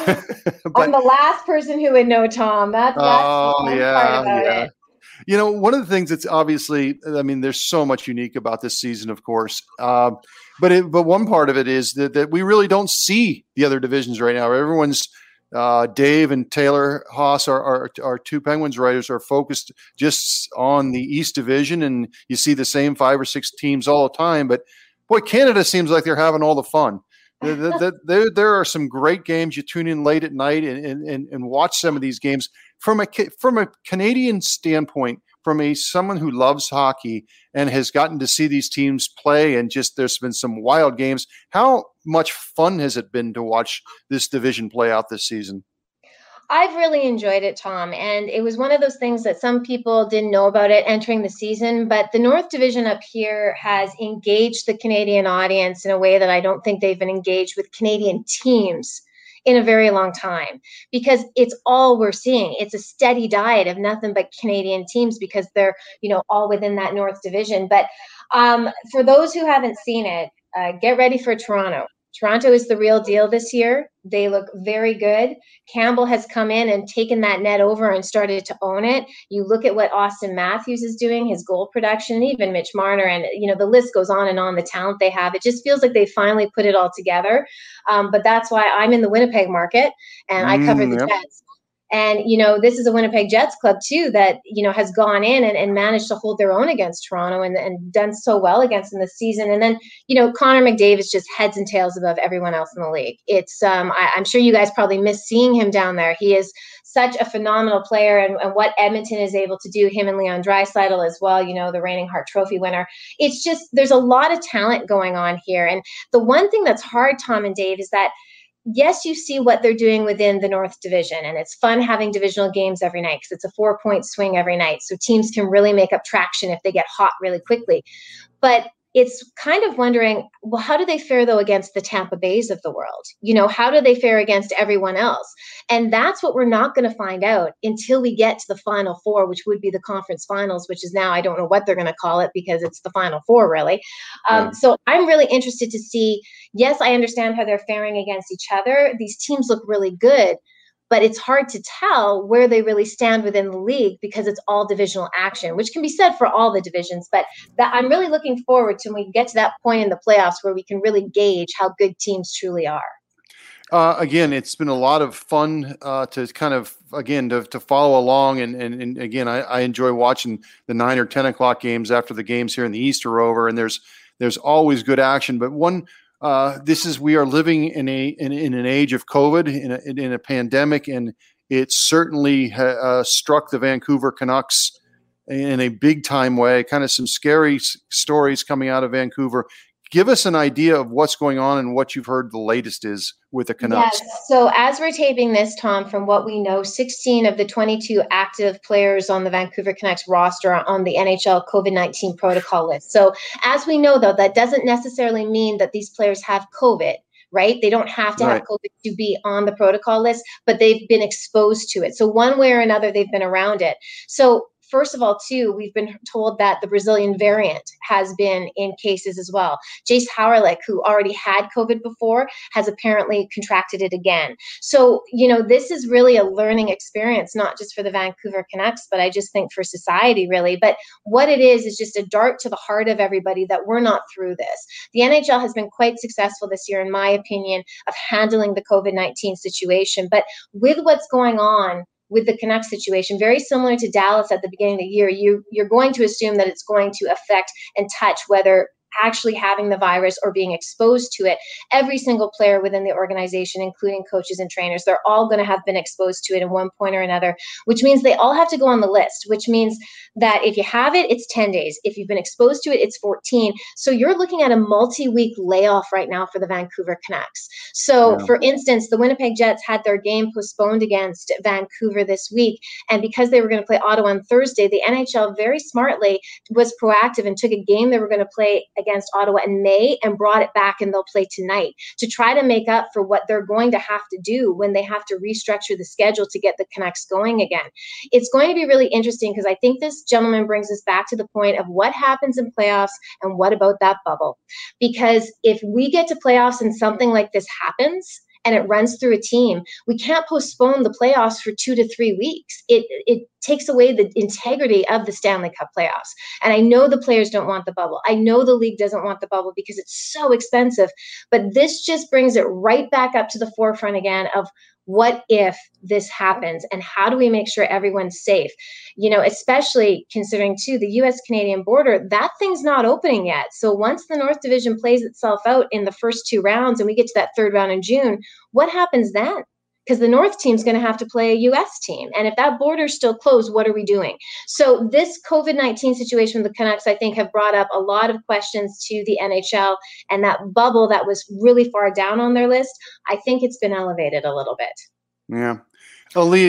I'm the last person who would know, Tom. That's the part about it. One of the things that's obviously, there's so much unique about this season, of course. But one part of it is that we really don't see the other divisions right now. Everyone's Dave and Taylor Haas, our two Penguins writers, are focused just on the East Division, and you see the same 5 or 6 teams all the time. But boy, Canada seems like they're having all the fun. There are some great games. You tune in late at night and watch some of these games from a Canadian standpoint, from someone who loves hockey and has gotten to see these teams play, and just there's been some wild games. How much fun has it been to watch this division play out this season? I've really enjoyed it, Tom, and it was one of those things that some people didn't know about it entering the season, but the North Division up here has engaged the Canadian audience in a way that I don't think they've been engaged with Canadian teams in a very long time, because it's all we're seeing. It's a steady diet of nothing but Canadian teams, because they're, all within that North Division. But for those who haven't seen it, get ready for Toronto. Toronto is the real deal this year. They look very good. Campbell has come in and taken that net over and started to own it. You look at what Austin Matthews is doing, his goal production, even Mitch Marner, and the list goes on and on, the talent they have. It just feels like they finally put it all together. But that's why I'm in the Winnipeg market, and I cover the Jets. And, this is a Winnipeg Jets club, too, that, has gone in and managed to hold their own against Toronto and done so well against them this season. And then, Connor McDavid is just heads and tails above everyone else in the league. It's I'm sure you guys probably miss seeing him down there. He is such a phenomenal player, and what Edmonton is able to do, him and Leon Draisaitl as well, the reigning Hart Trophy winner. It's just, there's a lot of talent going on here. And the one thing that's hard, Tom and Dave, is that yes, you see what they're doing within the North Division, and it's fun having divisional games every night because it's a 4-point swing every night. So teams can really make up traction if they get hot really quickly. But it's kind of wondering, well, how do they fare, though, against the Tampa Bays of the world? How do they fare against everyone else? And that's what we're not going to find out until we get to the Final Four, which would be the conference finals, which is now, I don't know what they're going to call it because it's the Final Four, really. So I'm really interested to see, yes, I understand how they're faring against each other. These teams look really good, but it's hard to tell where they really stand within the league because it's all divisional action, which can be said for all the divisions. But I'm really looking forward to when we get to that point in the playoffs where we can really gauge how good teams truly are. Again, it's been a lot of fun to kind of, again, to follow along. And again, I enjoy watching the 9 or 10 o'clock games after the games here in the East are over. And there's always good action. But we are living in an age of COVID, in a pandemic, and it certainly struck the Vancouver Canucks in a big time way. Kind of some scary stories coming out of Vancouver. Give us an idea of what's going on and what you've heard the latest is with the Canucks. Yes. So as we're taping this, Tom, from what we know, 16 of the 22 active players on the Vancouver Canucks roster are on the NHL COVID-19 protocol list. So as we know, though, that doesn't necessarily mean that these players have COVID. Right? They don't have to have COVID to be on the protocol list, but they've been exposed to it. So one way or another, they've been around it. So first of all, too, we've been told that the Brazilian variant has been in cases as well. Jace Howerlick, who already had COVID before, has apparently contracted it again. So, this is really a learning experience, not just for the Vancouver Canucks, but I just think for society, really. But what it is just a dart to the heart of everybody that we're not through this. The NHL has been quite successful this year, in my opinion, of handling the COVID-19 situation. But with what's going on with the Canucks situation, very similar to Dallas at the beginning of the year, you're going to assume that it's going to affect and touch whether actually having the virus or being exposed to it. Every single player within the organization, including coaches and trainers, they're all going to have been exposed to it in one point or another, which means they all have to go on the list, which means that if you have it, it's 10 days. If you've been exposed to it, it's 14. So you're looking at a multi-week layoff right now for the Vancouver Canucks. So for instance, the Winnipeg Jets had their game postponed against Vancouver this week. And because they were going to play Ottawa on Thursday, the NHL very smartly was proactive and took a game they were going to play against Ottawa in May and brought it back, and they'll play tonight to try to make up for what they're going to have to do when they have to restructure the schedule to get the Canucks going again. It's going to be really interesting because I think this gentleman brings us back to the point of what happens in playoffs and what about that bubble. Because if we get to playoffs and something like this happens, and it runs through a team, we can't postpone the playoffs for 2 to 3 weeks. It takes away the integrity of the Stanley Cup playoffs. And I know the players don't want the bubble. I know the league doesn't want the bubble because it's so expensive. But this just brings it right back up to the forefront again of what if this happens and how do we make sure everyone's safe? Especially considering too, the US-Canadian border, that thing's not opening yet. So once the North Division plays itself out in the first 2 rounds and we get to that 3rd round in June, what happens then? Because the North team's going to have to play a U.S. team. And if that border's still closed, what are we doing? So this COVID-19 situation with the Canucks, I think, have brought up a lot of questions to the NHL. And that bubble that was really far down on their list, I think it's been elevated a little bit. Yeah. Leah,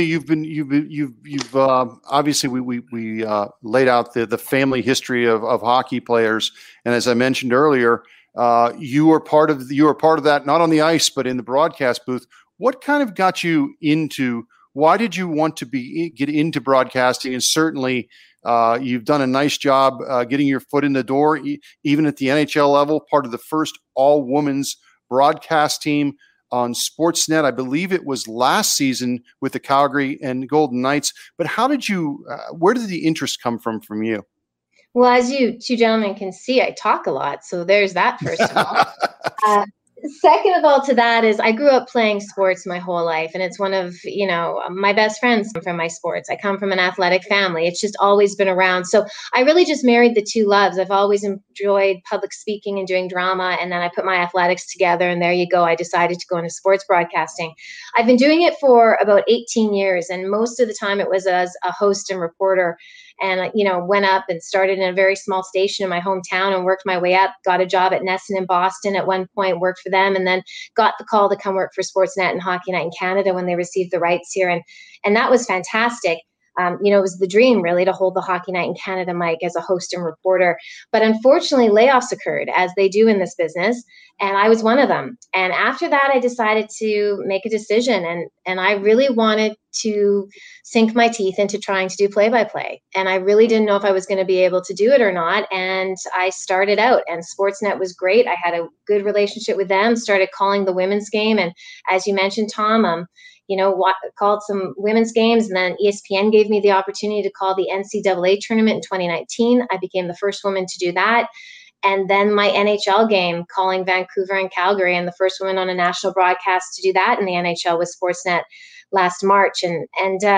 you've obviously we laid out the family history of hockey players. And as I mentioned earlier, you were part of that, not on the ice, but in the broadcast booth. What kind of got you into? Why did you want to get into broadcasting? And certainly, you've done a nice job getting your foot in the door, even at the NHL level. Part of the first all-women's broadcast team on Sportsnet. I believe it was last season with the Calgary and Golden Knights. But how did you? Where did the interest come from you? Well, as you two gentlemen can see, I talk a lot. So there's that, first of all. Second of all to that is I grew up playing sports my whole life, and it's one of, my best friends from my sports. I come from an athletic family. It's just always been around. So I really just married the two loves. I've always enjoyed public speaking and doing drama, and then I put my athletics together, and there you go. I decided to go into sports broadcasting. I've been doing it for about 18 years, and most of the time it was as a host and reporter. and, went up and started in a very small station in my hometown and worked my way up, got a job at Nesson in Boston at one point, worked for them, and then got the call to come work for Sportsnet and Hockey Night in Canada when they received the rights here. And that was fantastic. It was the dream, really, to hold the Hockey Night in Canada mic as a host and reporter. But unfortunately, layoffs occurred, as they do in this business, and I was one of them. And after that, I decided to make a decision, and I really wanted to sink my teeth into trying to do play-by-play. And I really didn't know if I was going to be able to do it or not. And I started out, and Sportsnet was great. I had a good relationship with them, started calling the women's game. And as you mentioned, Tom, called some women's games, and then ESPN gave me the opportunity to call the NCAA tournament in 2019. I became the first woman to do that. And then my NHL game, calling Vancouver and Calgary, and the first woman on a national broadcast to do that in the NHL was Sportsnet last March. And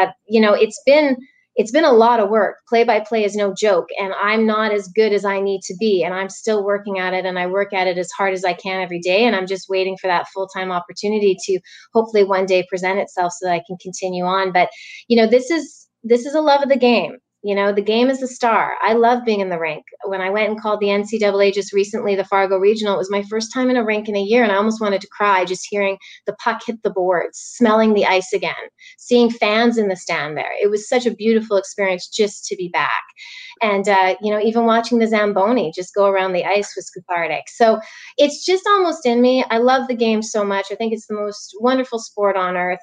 it's been a lot of work. Play-by-play is no joke, and I'm not as good as I need to be, and I'm still working at it, and I work at it as hard as I can every day, and I'm just waiting for that full-time opportunity to hopefully one day present itself so that I can continue on. But, this is a love of the game. The game is the star. I love being in the rink. When I went and called the NCAA just recently, the Fargo Regional, it was my first time in a rink in a year, and I almost wanted to cry just hearing the puck hit the boards, smelling the ice again, seeing fans in the stand there. It was such a beautiful experience just to be back. And, even watching the Zamboni just go around the ice was cathartic. So it's just almost in me. I love the game so much. I think it's the most wonderful sport on earth.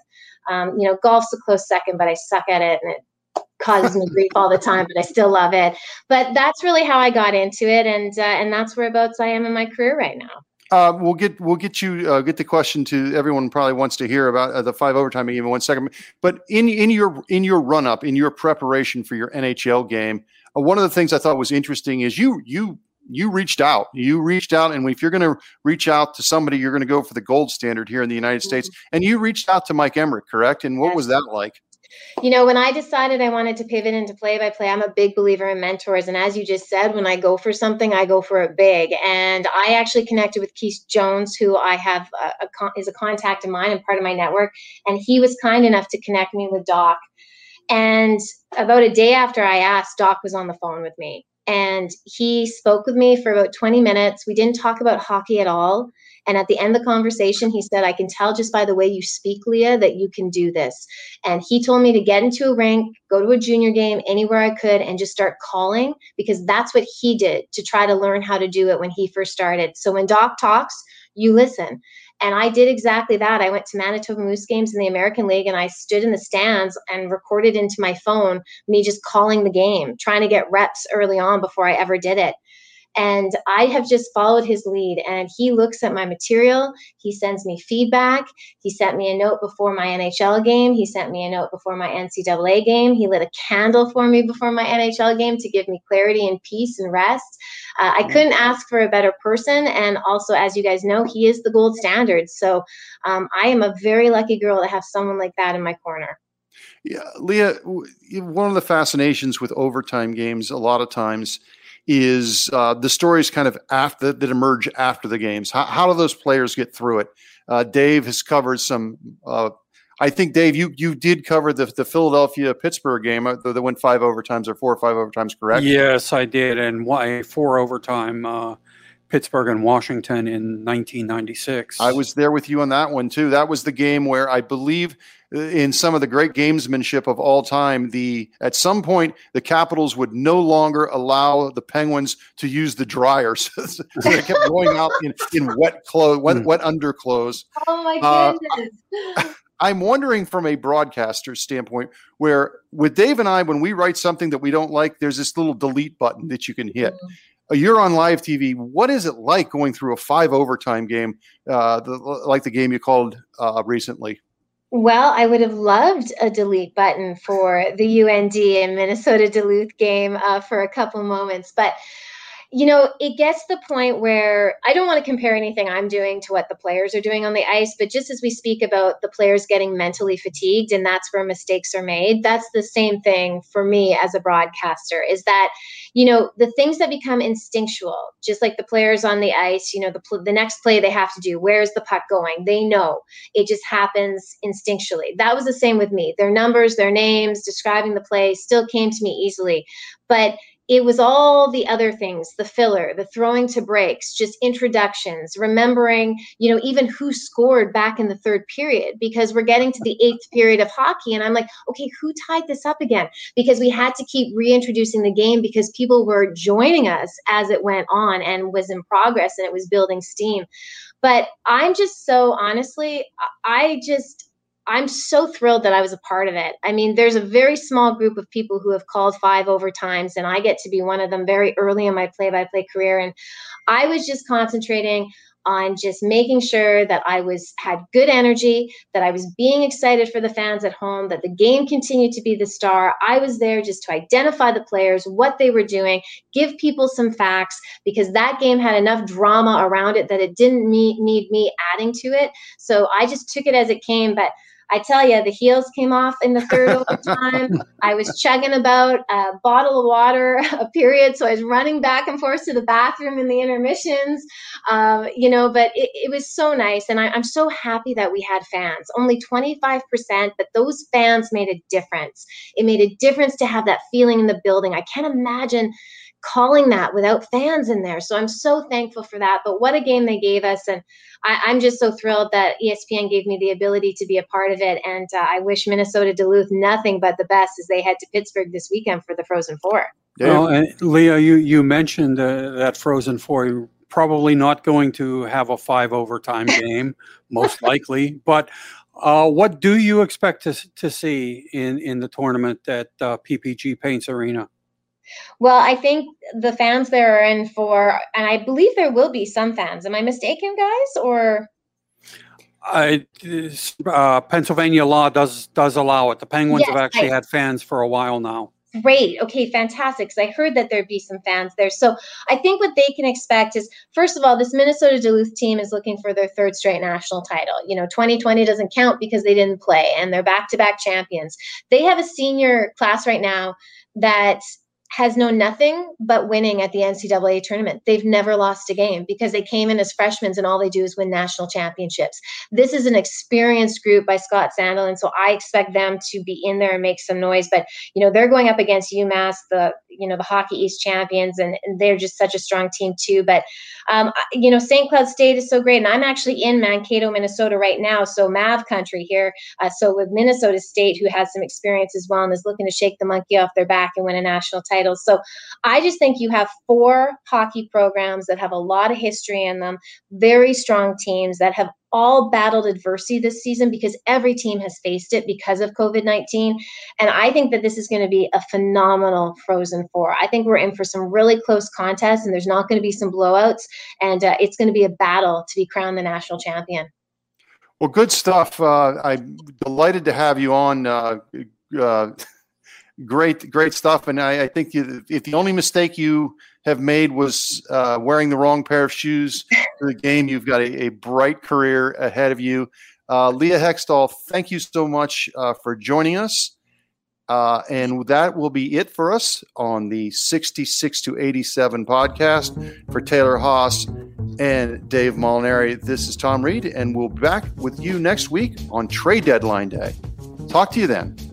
Golf's a close second, but I suck at it, and it causes me grief all the time, but I still love it. But that's really how I got into it, and that's whereabouts I am in my career right now. We'll get the question to everyone probably wants to hear about the 5 overtime game in 1 second. But in your run up, in your preparation for your NHL game, one of the things I thought was interesting is you reached out. You reached out, and if you're going to reach out to somebody, you're going to go for the gold standard here in the United States. And you reached out to Mike Emrick, correct? And what was that like? When I decided I wanted to pivot into play-by-play, I'm a big believer in mentors. And as you just said, when I go for something, I go for it big. And I actually connected with Keith Jones, who I have is a contact of mine and part of my network. And he was kind enough to connect me with Doc. And about a day after I asked, Doc was on the phone with me. And he spoke with me for about 20 minutes. We didn't talk about hockey at all. And at the end of the conversation, he said, I can tell just by the way you speak, Leah, that you can do this. And he told me to get into a rink, go to a junior game, anywhere I could, and just start calling, because that's what he did to try to learn how to do it when he first started. So when Doc talks, you listen. And I did exactly that. I went to Manitoba Moose games in the American League, and I stood in the stands and recorded into my phone me just calling the game, trying to get reps early on before I ever did it. And I have just followed his lead, and he looks at my material. He sends me feedback. He sent me a note before my NHL game. He sent me a note before my NCAA game. He lit a candle for me before my NHL game to give me clarity and peace and rest. I couldn't ask for a better person. And also, as you guys know, he is the gold standard. So I am a very lucky girl to have someone like that in my corner. Yeah, Leah, one of the fascinations with overtime games a lot of times is the stories kind of after that emerge after the games. How do those players get through it? Dave has covered some. I think, Dave, you did cover the Philadelphia-Pittsburgh game that went 5 overtimes or 4 or 5 overtimes, correct? Yes, I did, and 4 overtime Pittsburgh and Washington in 1996. I was there with you on that one too. That was the game where I believe, in some of the great gamesmanship of all time, at some point the Capitals would no longer allow the Penguins to use the dryers. So they kept going out in wet clothes, wet underclothes. Oh my goodness. I'm wondering from a broadcaster standpoint, where with Dave and I, when we write something that we don't like, there's this little delete button that you can hit. You're on live TV. What is it like going through a 5 overtime game, like the game you called recently? Well, I would have loved a delete button for the UND and Minnesota Duluth game for a couple moments. But, it gets to the point where I don't want to compare anything I'm doing to what the players are doing on the ice, but just as we speak about the players getting mentally fatigued and that's where mistakes are made, that's the same thing for me as a broadcaster, is that, the things that become instinctual, just like the players on the ice, the next play they have to do, where's the puck going? They know. It just happens instinctually. That was the same with me. Their numbers, their names, describing the play still came to me easily. But it was all the other things, the filler, the throwing to breaks, just introductions, remembering, even who scored back in the third period, because we're getting to the 8th period of hockey. And I'm like, okay, who tied this up again? Because we had to keep reintroducing the game because people were joining us as it went on and was in progress and it was building steam. But I'm just so honestly, I'm so thrilled that I was a part of it. I mean, there's a very small group of people who have called 5 overtimes, and I get to be one of them very early in my play-by-play career. And I was just concentrating on just making sure that I had good energy, that I was being excited for the fans at home, that the game continued to be the star. I was there just to identify the players, what they were doing, give people some facts, because that game had enough drama around it that it didn't need me adding to it. So I just took it as it came. But I tell you, the heels came off in the third overtime. I was chugging about a bottle of water a period, so I was running back and forth to the bathroom in the intermissions, but it was so nice. And I'm so happy that we had fans, only 25%, but those fans made a difference. It made a difference to have that feeling in the building. I can't imagine calling that without fans in there. So I'm so thankful for that. But what a game they gave us. And I'm just so thrilled that ESPN gave me the ability to be a part of it. And I wish Minnesota Duluth nothing but the best as they head to Pittsburgh this weekend for the Frozen Four. Well, and Leah, you mentioned that Frozen Four. You're probably not going to have a 5 overtime game, most likely. But what do you expect to see in the tournament at PPG Paints Arena? Well, I think the fans there are in for, and I believe there will be some fans. Am I mistaken, guys? Or Pennsylvania law does allow it. The Penguins have actually had fans for a while now. Great. Okay, fantastic. Because I heard that there'd be some fans there. So I think what they can expect is, first of all, this Minnesota Duluth team is looking for their 3rd straight national title. 2020 doesn't count because they didn't play, and they're back-to-back champions. They have a senior class right now that has known nothing but winning at the NCAA tournament. They've never lost a game because they came in as freshmen and all they do is win national championships. This is an experienced group by Scott Sandel, and so I expect them to be in there and make some noise. But, they're going up against UMass, the Hockey East champions, and they're just such a strong team too. But, St. Cloud State is so great. And I'm actually in Mankato, Minnesota right now, so Mav country here. So with Minnesota State, who has some experience as well and is looking to shake the monkey off their back and win a national title. So I just think you have 4 hockey programs that have a lot of history in them, very strong teams that have all battled adversity this season because every team has faced it because of COVID-19. And I think that this is going to be a phenomenal Frozen Four. I think we're in for some really close contests, and there's not going to be some blowouts. And it's going to be a battle to be crowned the national champion. Well, good stuff. I'm delighted to have you on. Great stuff. And I think if the only mistake you have made was wearing the wrong pair of shoes for the game, you've got a bright career ahead of you. Leah Hextall, thank you so much for joining us. And that will be it for us on the 66 to 87 podcast. For Taylor Haas and Dave Molinari, this is Tom Reed, and we'll be back with you next week on Trade Deadline Day. Talk to you then.